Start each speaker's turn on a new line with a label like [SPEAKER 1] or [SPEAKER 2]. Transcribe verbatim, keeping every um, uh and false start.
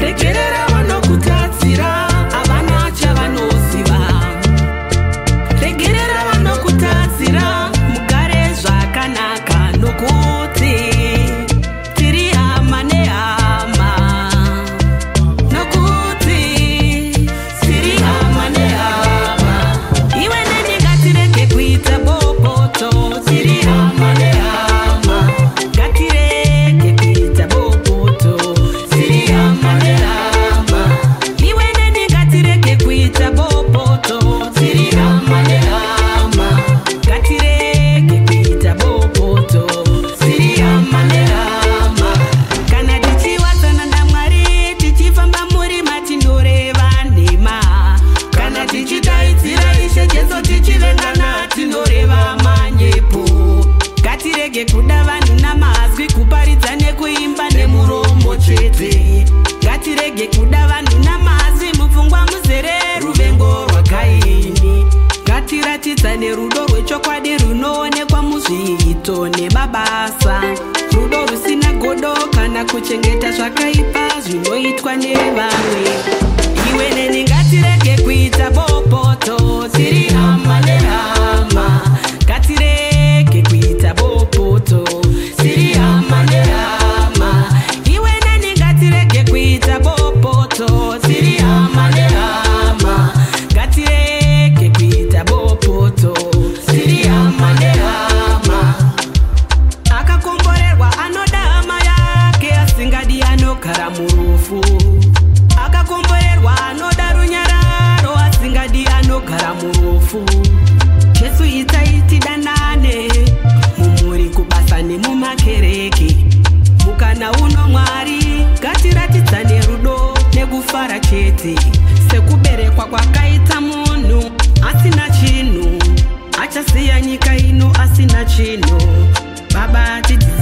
[SPEAKER 1] regerera vanokutatsira havana chavanoziva. Regerera vanokutatsira mugare zvakanaka nokuti tiri hama nehama. Nokuti tiri hama nehama. Iwe neni ngatirege kuita bopoto. Tiri hama nehama. Ngatirege kuita bopoto. Tiri hama nehama. Iwe neni ngatirege kuita bopoto. Tiri hama nehama. Ngatirege kuita bopoto. Tiri hama nehama. Kana tichiwatsana naMwari tichifamba muri matindoreva nhema. Kana tichidaidzira Ishe Jesu tichivengana tinoreva manyepo. Ngatirege kuda vanhu namazwi kuparidza nekuimba nemuromo chete. Ngatirege kuda vanhu namazwi mupfungwa muzere ruvengo rwakaini. Ngatiratidzane rudo rwechokwadi runoonekwa muzviito nemabasa. Rudo rusina godo kana kuchengeta zvakaipa zvinoitwa nevamwe. Iwe neni ngatirege kuita bopoto. Tiri hama nehama. Ngatirege kuita bopoto. Tiri hama nehama. Iwe neni ngatirege kuita bopoto. Tiri hama nehama. Ngatirege kuita bopoto. Tiri hama nehama. Akakomborerwa anoda hama yake asingadi anogara murufu. Akakomborerwa anoda runyararo asingadi anogara murufu. Jesu itaiti danane mumuri kubasa nemumakereke. Mukana uno Mwari ngatiratidzane rudo nekufara chete. Sekuberekwa kwakaita munhu asina chinhu achasiya nyika ino asina chinhu. Baba titi